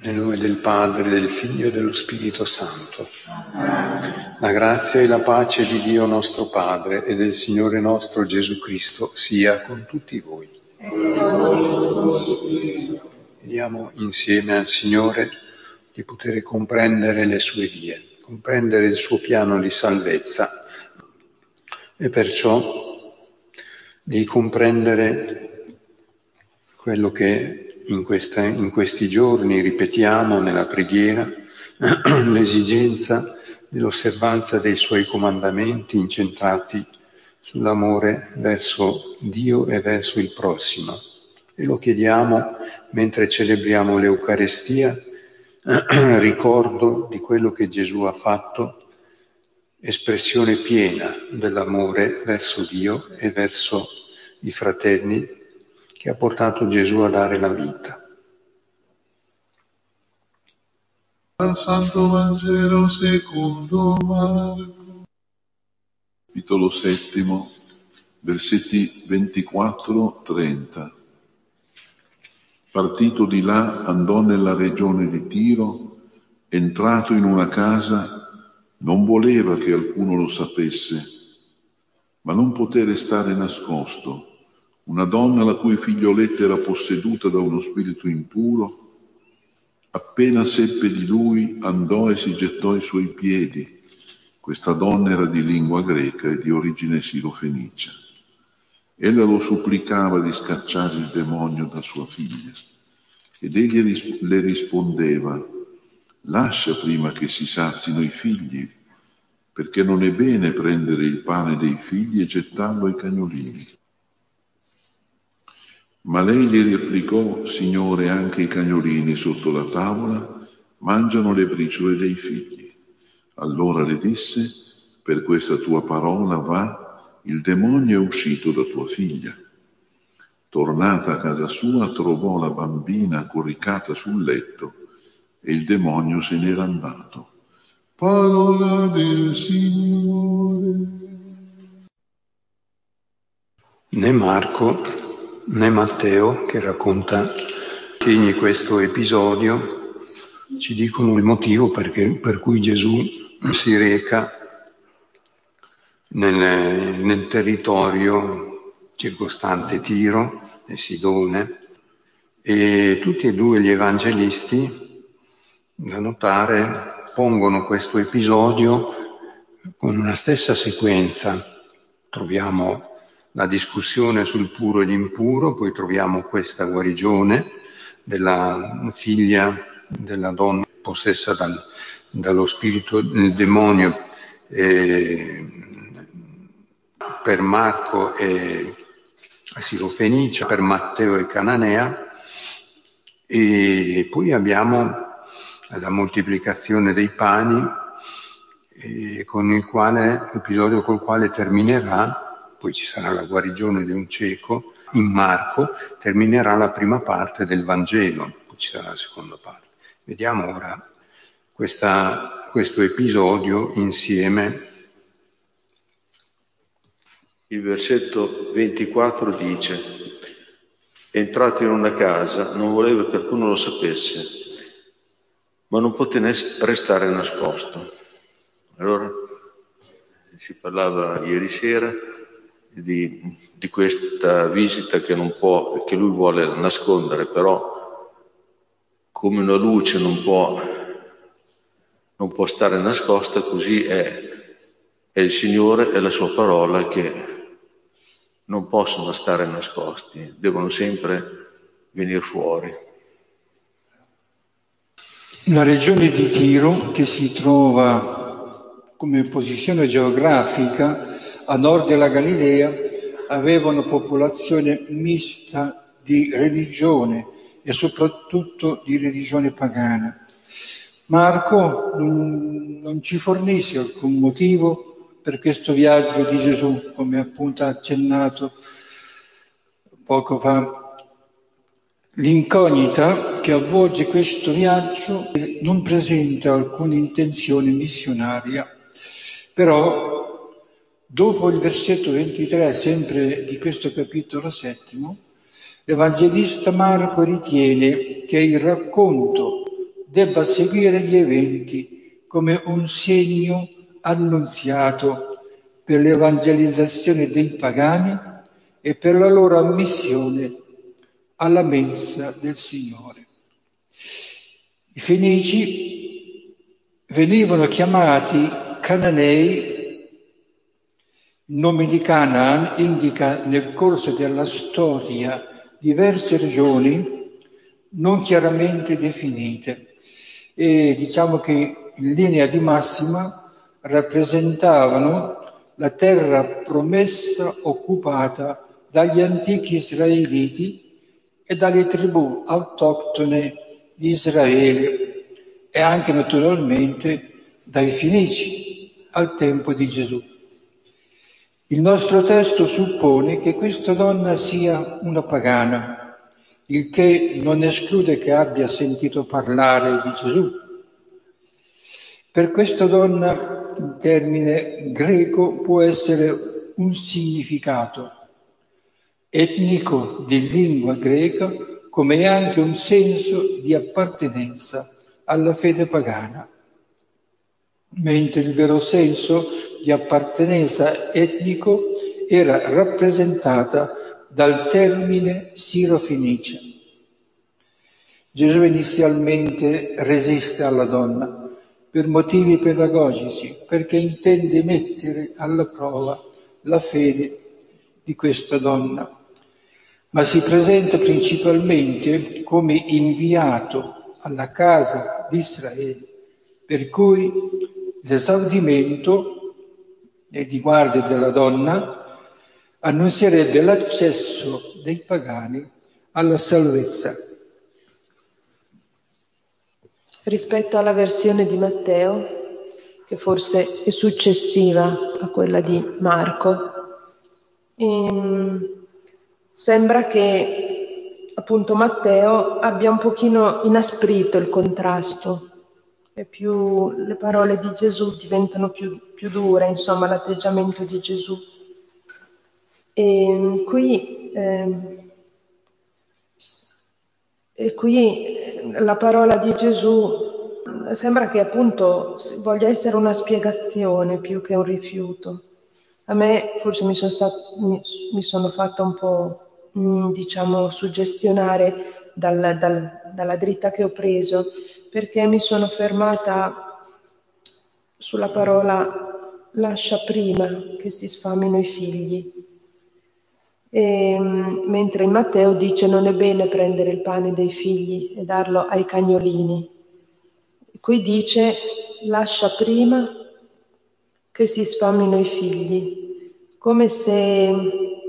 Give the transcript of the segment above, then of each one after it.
Nel nome del Padre, del Figlio e dello Spirito Santo. La grazia e la pace di Dio nostro Padre e del Signore nostro Gesù Cristo sia con tutti voi. Chiediamo insieme al Signore di poter comprendere le sue vie, comprendere il suo piano di salvezza e perciò di comprendere quello che in questi giorni ripetiamo nella preghiera, l'esigenza dell'osservanza dei suoi comandamenti incentrati sull'amore verso Dio e verso il prossimo. E lo chiediamo mentre celebriamo l'Eucarestia, ricordo di quello che Gesù ha fatto, espressione piena dell'amore verso Dio e verso i fratelli, che ha portato Gesù a dare la vita. Dal Santo Vangelo secondo Marco, capitolo 7, versetti 24-30. Partito di là, andò nella regione di Tiro, entrato in una casa, non voleva che alcuno lo sapesse, ma non poté restare nascosto. Una donna la cui figlioletta era posseduta da uno spirito impuro, appena seppe di lui, andò e si gettò ai suoi piedi. Questa donna era di lingua greca e di origine sirofenicia. Ella lo supplicava di scacciare il demonio da sua figlia. Ed egli le rispondeva: lascia prima che si sazino i figli, perché non è bene prendere il pane dei figli e gettarlo ai cagnolini. Ma lei gli replicò: Signore, anche i cagnolini sotto la tavola mangiano le briciole dei figli. Allora le disse: per questa tua parola va, il demonio è uscito da tua figlia. Tornata a casa sua, trovò la bambina coricata sul letto e il demonio se n'era andato. Parola del Signore. Né Marco né Matteo, che racconta in questo episodio, ci dicono il motivo per cui Gesù si reca nel territorio circostante Tiro e Sidone, e tutti e due gli evangelisti, da notare, pongono questo episodio con una stessa sequenza. Troviamo la discussione sul puro e l'impuro, poi troviamo questa guarigione della figlia della donna possessa dallo spirito del demonio, per Marco e Sirofenicia, per Matteo e Cananea, e poi abbiamo la moltiplicazione dei pani, l'episodio col quale terminerà. Poi ci sarà la guarigione di un cieco in Marco, terminerà la prima parte del Vangelo, poi ci sarà la seconda parte. Vediamo ora questo episodio insieme. Il versetto 24 dice: entrato in una casa, non voleva che alcuno lo sapesse, ma non poté restare nascosto. Allora, si parlava ieri sera di questa visita che lui vuole nascondere, però come una luce non può stare nascosta, così è il Signore e la sua parola che non possono stare nascosti, devono sempre venire fuori. La regione di Tiro, che si trova come posizione geografica a nord della Galilea, aveva una popolazione mista di religione e soprattutto di religione pagana. Marco non ci fornisce alcun motivo per questo viaggio di Gesù, come appunto ha accennato poco fa. L'incognita che avvolge questo viaggio non presenta alcuna intenzione missionaria, però dopo il versetto 23, sempre di questo capitolo 7, l'Evangelista Marco ritiene che il racconto debba seguire gli eventi come un segno annunziato per l'evangelizzazione dei pagani e per la loro ammissione alla mensa del Signore. I Fenici venivano chiamati Cananei. Il nome di Canaan indica nel corso della storia diverse regioni non chiaramente definite e diciamo che in linea di massima rappresentavano la terra promessa occupata dagli antichi israeliti e dalle tribù autoctone di Israele e anche naturalmente dai Fenici al tempo di Gesù. Il nostro testo suppone che questa donna sia una pagana, il che non esclude che abbia sentito parlare di Gesù. Per questa donna il termine greco può essere un significato etnico di lingua greca, come anche un senso di appartenenza alla fede pagana, mentre il vero senso di appartenenza etnico era rappresentata dal termine sirofenice. Gesù inizialmente resiste alla donna per motivi pedagogici, perché intende mettere alla prova la fede di questa donna, ma si presenta principalmente come inviato alla casa di Israele, per cui l'esaudimento nei riguardi della donna annunzierebbe l'accesso dei pagani alla salvezza. Rispetto alla versione di Matteo, che forse è successiva a quella di Marco, sembra che appunto Matteo abbia un pochino inasprito il contrasto. E più le parole di Gesù diventano più dure, insomma, l'atteggiamento di Gesù. E qui la parola di Gesù sembra che appunto voglia essere una spiegazione più che un rifiuto. A me forse mi sono fatta un po', diciamo, suggestionare dalla dritta che ho preso, perché mi sono fermata sulla parola lascia prima che si sfamino i figli. Mentre in Matteo dice non è bene prendere il pane dei figli e darlo ai cagnolini. Qui dice lascia prima che si sfamino i figli, come se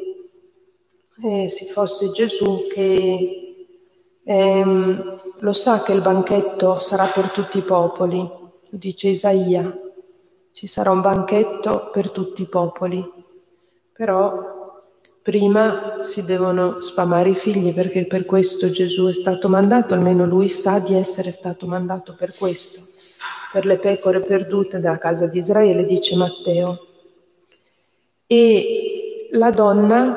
si fosse Gesù che lo sa che il banchetto sarà per tutti i popoli, lo dice Isaia, ci sarà un banchetto per tutti i popoli, però prima si devono sfamare i figli, perché per questo Gesù è stato mandato, almeno lui sa di essere stato mandato per questo, per le pecore perdute della casa di Israele, dice Matteo. E la donna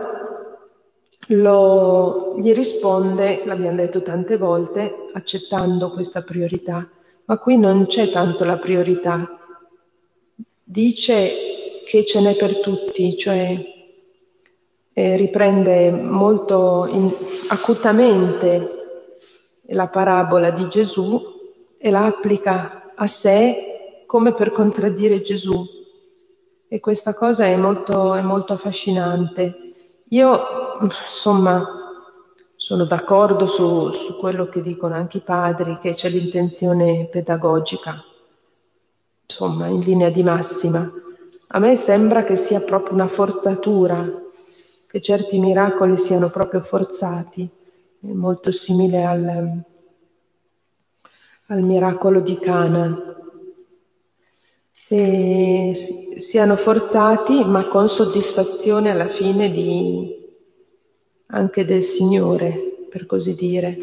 gli risponde, l'abbiamo detto tante volte, accettando questa priorità, ma qui non c'è tanto la priorità. Dice che ce n'è per tutti, cioè riprende molto acutamente la parabola di Gesù e la applica a sé come per contraddire Gesù. E questa cosa è molto affascinante. Io, insomma, sono d'accordo su quello che dicono anche i padri, che c'è l'intenzione pedagogica, insomma, in linea di massima. A me sembra che sia proprio una forzatura, che certi miracoli siano proprio forzati, è molto simile al miracolo di Cana. E siano forzati, ma con soddisfazione alla fine anche del Signore, per così dire.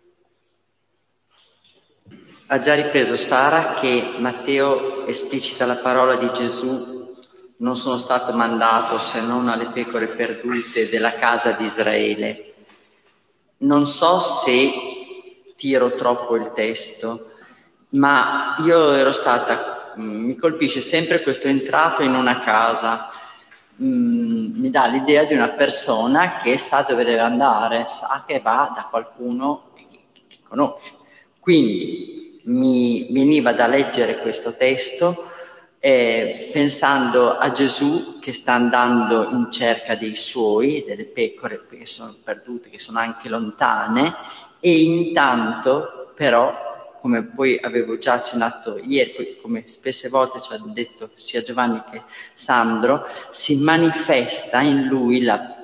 Ha già ripreso Sara che Matteo esplicita la parola di Gesù: non sono stato mandato se non alle pecore perdute della casa di Israele. Non so se tiro troppo il testo, ma io ero stata, mi colpisce sempre questo entrato in una casa, mi dà l'idea di una persona che sa dove deve andare, sa che va da qualcuno che conosce. Quindi mi veniva da leggere questo testo pensando a Gesù che sta andando in cerca dei suoi, delle pecore che sono perdute, che sono anche lontane, e intanto però, come poi avevo già accennato ieri, come spesse volte ci ha detto sia Giovanni che Sandro, si manifesta in lui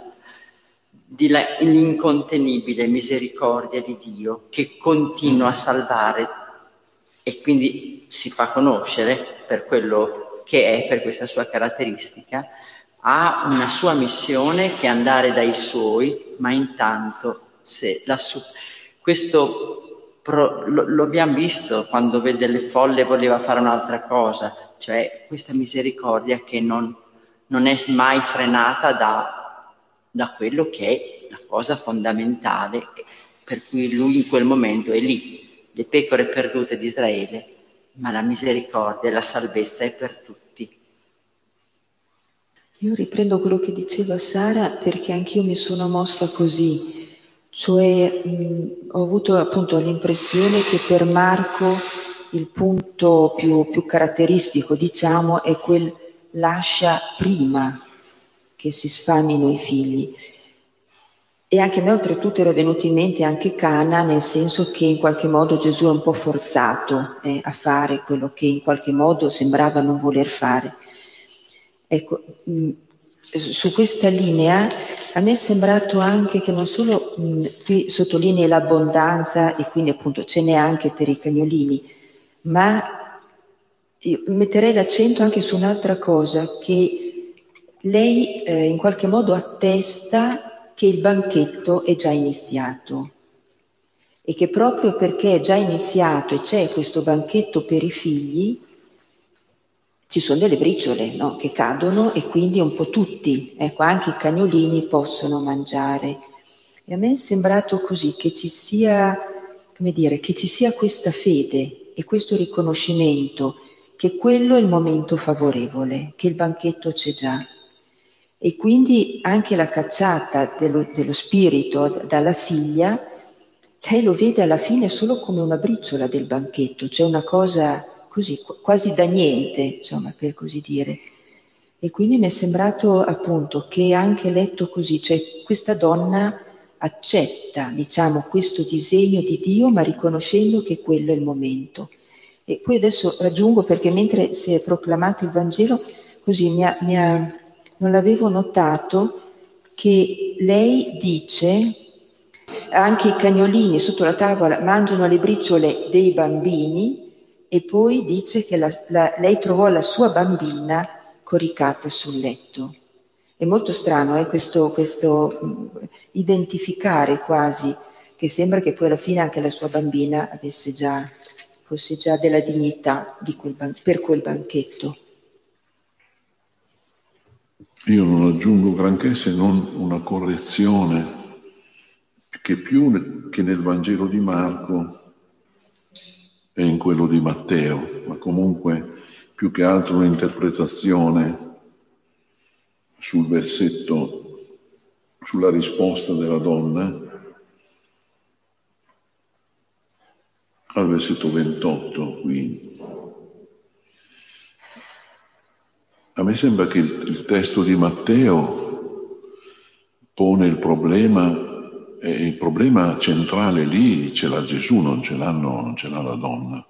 l'incontenibile misericordia di Dio che continua a salvare e quindi si fa conoscere per quello che è, per questa sua caratteristica. Ha una sua missione che è andare dai suoi, ma intanto questo lo abbiamo visto quando vede le folle voleva fare un'altra cosa, cioè questa misericordia che non è mai frenata da quello che è la cosa fondamentale per cui lui in quel momento è lì, le pecore perdute di Israele, ma la misericordia e la salvezza è per tutti. Io riprendo quello che diceva Sara perché anch'io mi sono mossa così, cioè ho avuto appunto l'impressione che per Marco il punto più caratteristico, diciamo, è quel lascia prima che si sfamino i figli. E anche a me oltretutto era venuto in mente anche Cana, nel senso che in qualche modo Gesù è un po' forzato a fare quello che in qualche modo sembrava non voler fare. Ecco, su questa linea a me è sembrato anche che non solo qui sottolinei l'abbondanza e quindi appunto ce n'è anche per i cagnolini, ma io metterei l'accento anche su un'altra cosa, che lei in qualche modo attesta che il banchetto è già iniziato e che proprio perché è già iniziato e c'è questo banchetto per i figli, ci sono delle briciole, no? Che cadono e quindi un po' tutti, ecco, anche i cagnolini possono mangiare. E a me è sembrato così, che ci sia, come dire, che ci sia questa fede e questo riconoscimento che quello è il momento favorevole, che il banchetto c'è già. E quindi anche la cacciata dello spirito dalla figlia, lei lo vede alla fine solo come una briciola del banchetto, cioè una cosa così, quasi da niente, insomma, per così dire. E quindi mi è sembrato appunto che anche letto così, cioè questa donna accetta, diciamo, questo disegno di Dio, ma riconoscendo che quello è il momento. E poi adesso raggiungo, perché mentre si è proclamato il Vangelo, così non l'avevo notato, che lei dice anche i cagnolini sotto la tavola mangiano le briciole dei bambini, e poi dice che lei trovò la sua bambina coricata sul letto. È molto strano questo identificare quasi, che sembra che poi alla fine anche la sua bambina fosse già della dignità per quel banchetto. Io non aggiungo granché se non una correzione che più che nel Vangelo di Marco è in quello di Matteo, ma comunque più che altro un'interpretazione sul versetto, sulla risposta della donna, al versetto 28 qui. A me sembra che il testo di Matteo pone il problema, e il problema centrale lì ce l'ha Gesù, non ce l'ha la donna.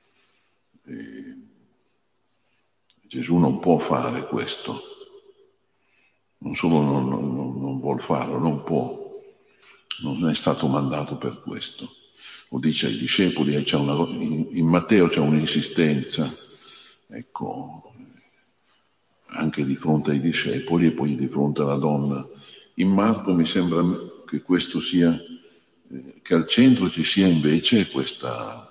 Gesù non può fare questo, non solo non vuol farlo, non può, non è stato mandato per questo. Lo dice ai discepoli, in Matteo c'è un'insistenza, ecco, anche di fronte ai discepoli e poi di fronte alla donna. In Marco mi sembra che questo sia, che al centro ci sia invece questa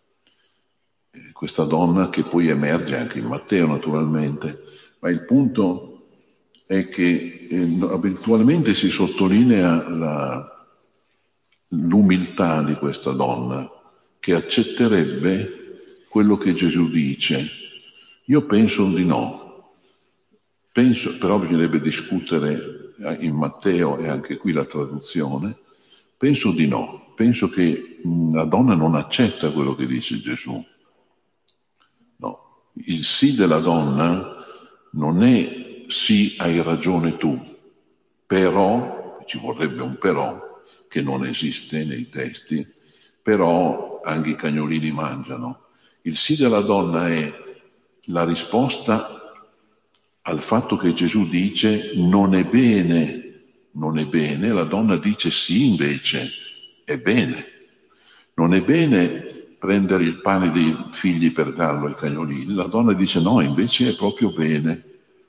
donna che poi emerge anche in Matteo naturalmente, ma il punto è che abitualmente si sottolinea l'umiltà di questa donna che accetterebbe quello che Gesù dice? Io penso di no. Però bisognerebbe discutere in Matteo e anche qui la traduzione. Penso di no. Penso che la donna non accetta quello che dice Gesù. No. Il sì della donna non è sì, hai ragione tu, però, ci vorrebbe un però, che non esiste nei testi, però anche i cagnolini mangiano. Il sì della donna è la risposta al fatto che Gesù dice non è bene, la donna dice sì invece, è bene. Non è bene prendere il pane dei figli per darlo ai cagnolini, la donna dice no, invece è proprio bene,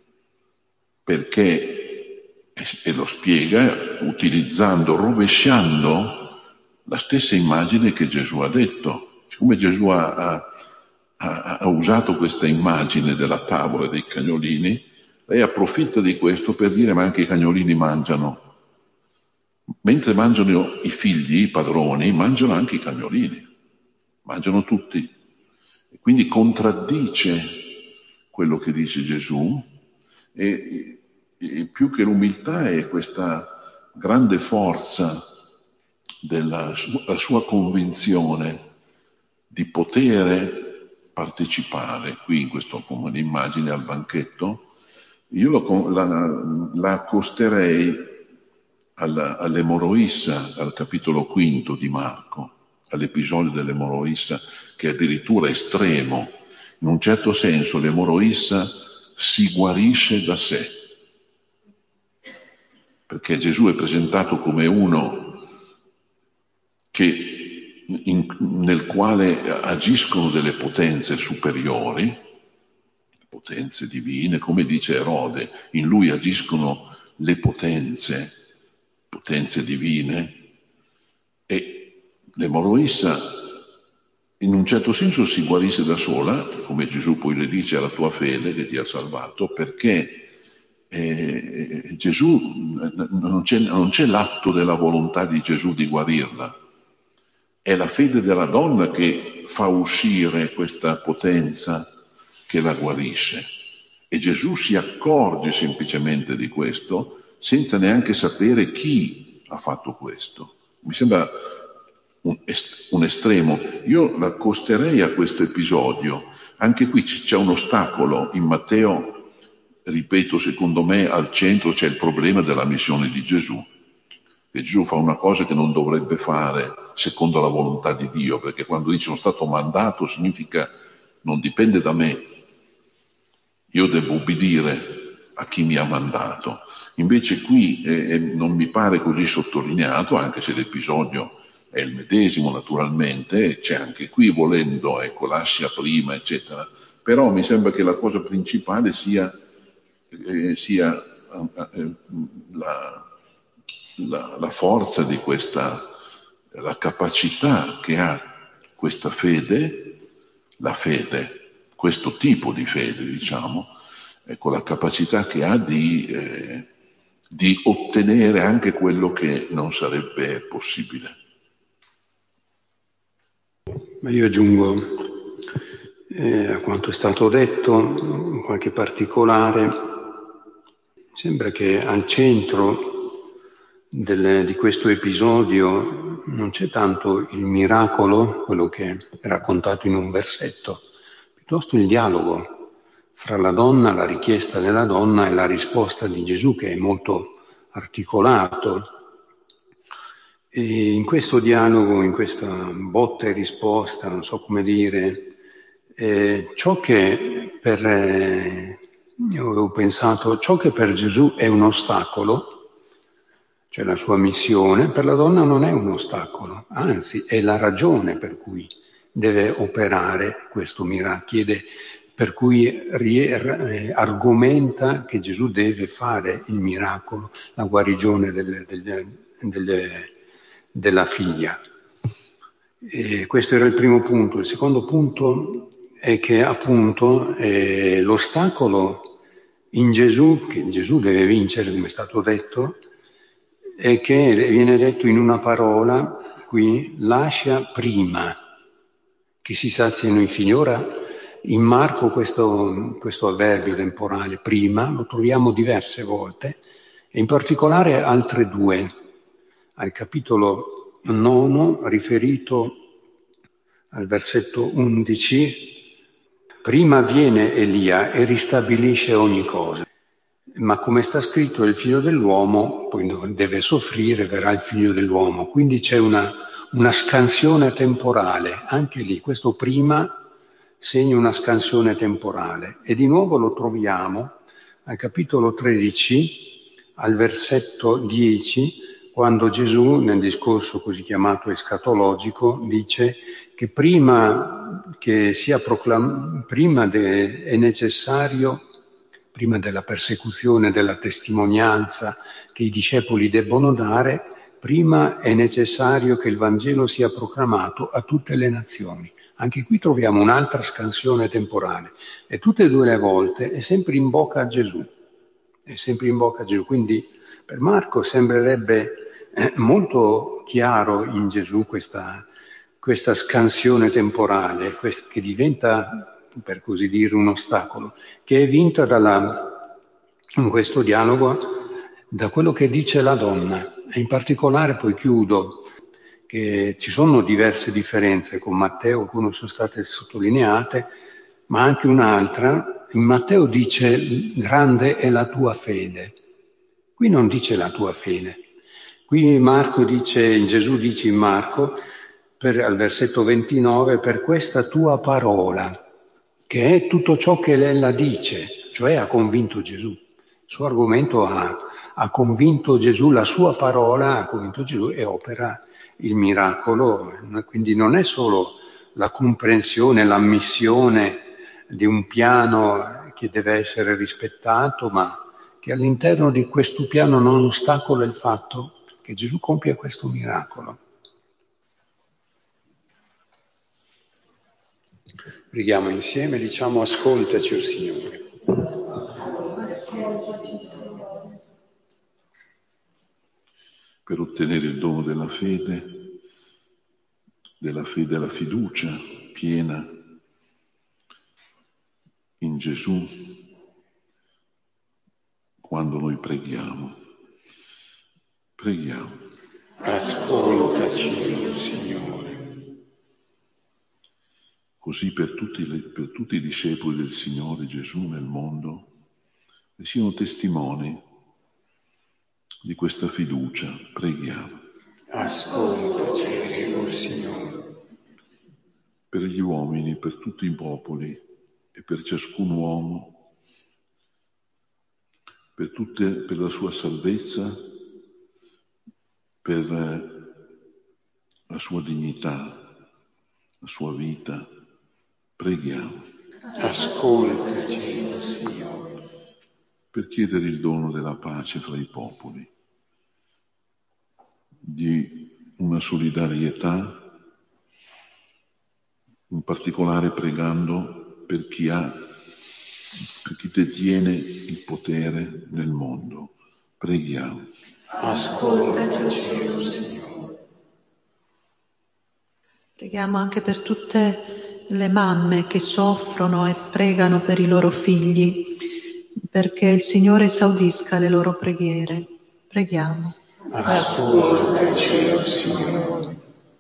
perché, e lo spiega utilizzando, rovesciando la stessa immagine che Gesù ha detto. Siccome Gesù ha usato questa immagine della tavola dei cagnolini, lei approfitta di questo per dire ma anche i cagnolini mangiano. Mentre mangiano i figli, i padroni, mangiano anche i cagnolini, mangiano tutti. E quindi contraddice quello che dice Gesù e più che l'umiltà è questa grande forza della sua convinzione di poter partecipare qui in questo come immagine al banchetto. Io la accosterei all'emoroissa, al capitolo 5 di Marco, all'episodio dell'emoroissa, che è addirittura estremo. In un certo senso l'emoroissa si guarisce da sé, perché Gesù è presentato come uno nel quale agiscono delle potenze superiori, potenze divine, come dice Erode, in lui agiscono le potenze divine, e l'emoroissa in un certo senso si guarisce da sola, come Gesù poi le dice, alla tua fede che ti ha salvato, perché Gesù non c'è l'atto della volontà di Gesù di guarirla, è la fede della donna che fa uscire questa potenza che la guarisce. E Gesù si accorge semplicemente di questo senza neanche sapere chi ha fatto questo. Mi sembra un estremo. Io l'accosterei a questo episodio. Anche qui c'è un ostacolo. In Matteo, ripeto, secondo me al centro c'è il problema della missione di Gesù. Che Gesù fa una cosa che non dovrebbe fare secondo la volontà di Dio, perché quando dice sono stato mandato significa non dipende da me, io devo ubbidire a chi mi ha mandato. Invece qui non mi pare così sottolineato, anche se l'episodio è il medesimo naturalmente, c'è anche qui volendo, ecco, lascia prima, eccetera, però mi sembra che la cosa principale sia la forza di la capacità che ha questa fede, la fede, questo tipo di fede, diciamo, ecco, la capacità che ha di ottenere anche quello che non sarebbe possibile. Ma io aggiungo a quanto è stato detto, in qualche particolare, sembra che al centro di questo episodio non c'è tanto il miracolo, quello che è raccontato in un versetto, piuttosto il dialogo fra la donna, la richiesta della donna e la risposta di Gesù, che è molto articolato. E in questo dialogo, in questa botta e risposta, non so come dire, ciò che io avevo pensato, ciò che per Gesù è un ostacolo, cioè la sua missione, per la donna non è un ostacolo, anzi è la ragione per cui deve operare questo miracolo, per cui argomenta che Gesù deve fare il miracolo, la guarigione della figlia. E questo era il primo punto. Il secondo punto è che appunto l'ostacolo in Gesù, che Gesù deve vincere, come è stato detto, è che viene detto in una parola qui, lascia prima, che si saziano infine. Ora, in Marco questo avverbio temporale, prima, lo troviamo diverse volte, e in particolare altre due. Al capitolo 9, riferito al versetto 11, prima viene Elia e ristabilisce ogni cosa. Ma come sta scritto, il figlio dell'uomo poi deve soffrire, verrà il figlio dell'uomo. Quindi c'è una scansione temporale. Anche lì, questo prima segna una scansione temporale. E di nuovo lo troviamo al capitolo 13, al versetto 10, quando Gesù, nel discorso così chiamato escatologico, dice che prima è necessario, prima della persecuzione, della testimonianza che i discepoli debbono dare, prima è necessario che il Vangelo sia proclamato a tutte le nazioni. Anche qui troviamo un'altra scansione temporale. E tutte e due le volte è sempre in bocca a Gesù. È sempre in bocca a Gesù. Quindi per Marco sembrerebbe molto chiaro in Gesù questa scansione temporale, che diventa, per così dire, un ostacolo, che è vinta in questo dialogo da quello che dice la donna. E in particolare, poi chiudo, che ci sono diverse differenze con Matteo, alcune sono state sottolineate, ma anche un'altra. In Matteo dice grande è la tua fede. Qui non dice la tua fede. Qui Gesù dice in Marco, al versetto 29, per questa tua parola, che è tutto ciò che ella dice, cioè ha convinto Gesù. Il suo argomento ha convinto Gesù, la sua parola ha convinto Gesù e opera il miracolo. Quindi non è solo la comprensione, l'ammissione di un piano che deve essere rispettato, ma che all'interno di questo piano non ostacola il fatto che Gesù compie questo miracolo. Preghiamo insieme, diciamo: ascoltaci, o Signore. Per ottenere il dono della fede e la fiducia piena in Gesù, quando noi preghiamo. Ascoltaci, o Signore. Così per tutti i discepoli del Signore Gesù nel mondo, che siano testimoni di questa fiducia, preghiamo. Ascoltaci, o Signore. Per gli uomini, per tutti i popoli e per ciascun uomo, per la sua salvezza, per la sua dignità, la sua vita, preghiamo. Ascoltaci, o Signore. Per chiedere il dono della pace fra i popoli, di una solidarietà, in particolare pregando per chi detiene il potere nel mondo. Preghiamo. Ascoltaci, o Signore. Preghiamo anche per tutte le mamme che soffrono e pregano per i loro figli, perché il Signore esaudisca le loro preghiere. Preghiamo. Ascoltaci, o Signore.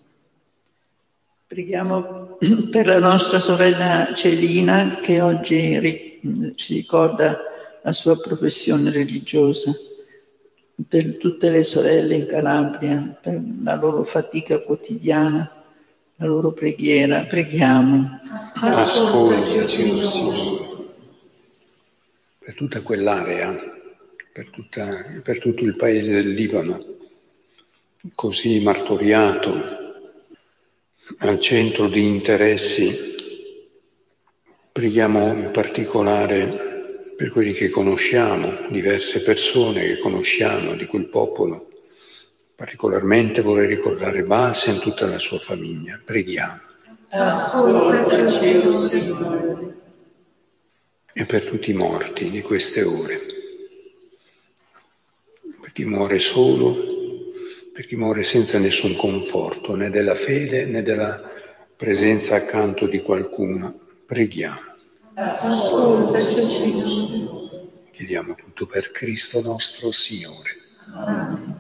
Preghiamo per la nostra sorella Celina, che oggi si ricorda la sua professione religiosa, per tutte le sorelle in Calabria, per la loro fatica quotidiana, la loro preghiera. Preghiamo. Ascoltaci, o Signore. Per tutta quell'area, per tutto il paese del Libano, così martoriato, al centro di interessi. Preghiamo in particolare per quelli che conosciamo, diverse persone che conosciamo di quel popolo. Particolarmente vorrei ricordare Basen e tutta la sua famiglia. Preghiamo. Ascoltaci, o Signore. E per tutti i morti di queste ore. Per chi muore solo, per chi muore senza nessun conforto, né della fede né della presenza accanto di qualcuno, preghiamo. Ascoltaci, Signore. Chiediamo tutto per Cristo nostro Signore. Amen.